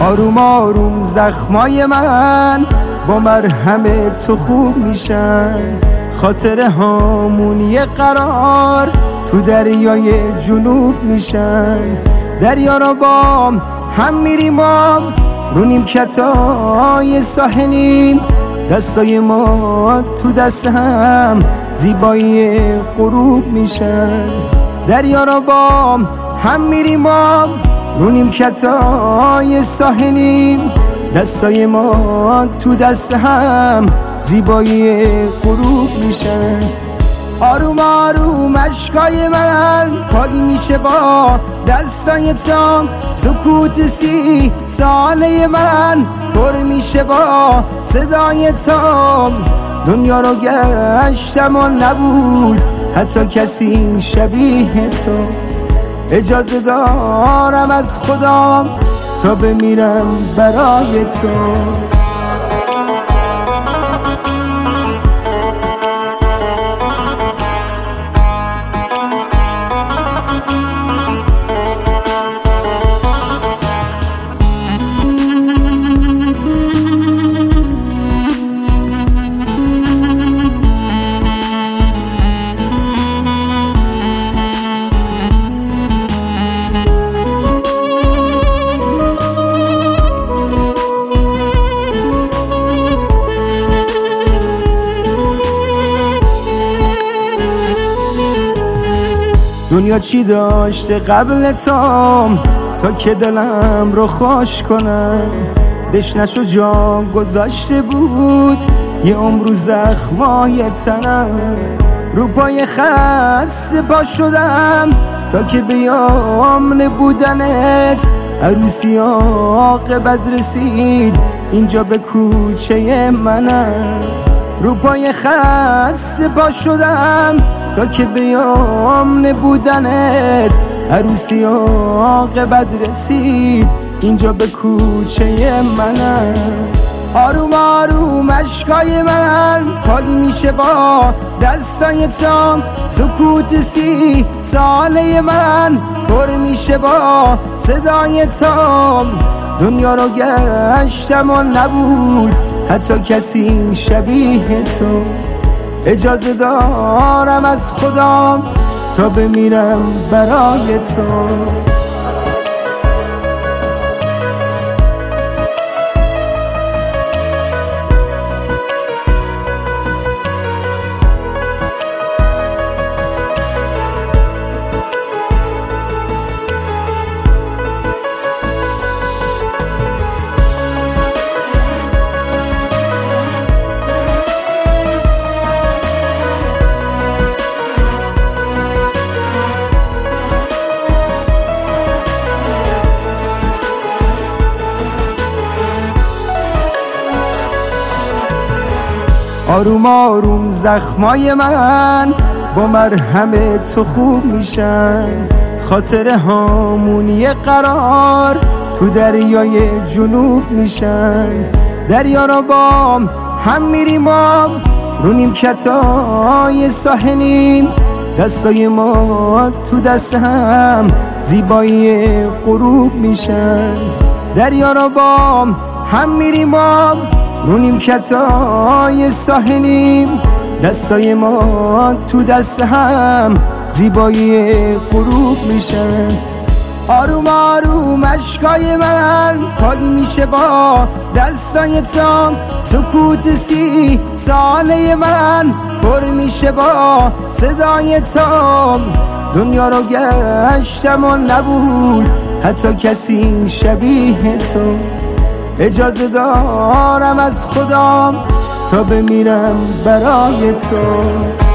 آروم آروم زخمای من با مرهم تو خوب میشن. خاطره هامون یه قرار تو دریای جنوب میشن. دریا را با هم میریم رو نیمکتای ساحلیم. دستای ما تو دست هم زیبایی غروب میشن. دریا را با هم میریم رو نیمکتای ساحلیم. دستای ما تو دست هم زیبایی غروب میشن. آروم آروم اشکای من پاک میشه با دستای تو. سکوت 30 ساله من پر میشه با صدای تو. دنیا رو گشتم و نبود حتی کسی شبیه تو. اجازه دارم از خدا تا بمیرم برای تو. دنیا چی داشته قبل تا که دلم رو خوش کنم. دشنش رو جا گذاشته بود یه عمر رو زخمای تنم. رو پای خسته پا شدم تا که بیام نبودنت. عروسی عاقبت رسید اینجا به کوچه منم. رو پای خسته پا شدم تا که بیام نبودنت. عروسی عاقبت رسید اینجا به کوچه منم. آروم آروم اشکای من پاک میشه با دستای تو. سکوت 30 ساله من پر میشه با صدای تو. دنیا رو گشتم و نبود حتی کسی شبیه تو. اجازه دارم از خدا تا بمیرم برای تو. آروم آروم زخمای من با مرهم تو خوب میشن. خاطره هامون یه قرار تو دریای جنوب میشن. دریا را با هم میریم رو نیمکتای ساحلیم. دستای ما تو دست هم زیبایی غروب میشن. دریا را با هم میریم رو نیمکتای ساحلیم. دستای ما تو دست هم زیبایی غروب میشن. آروم آروم اشکای من پاک میشه با دستای تو. سکوت 30 ساله من پر میشه با صدای تو. دنیا رو گشتم و نبود حتی کسی شبیه تو. اجازه دارم از خدا تا بمیرم برای تو.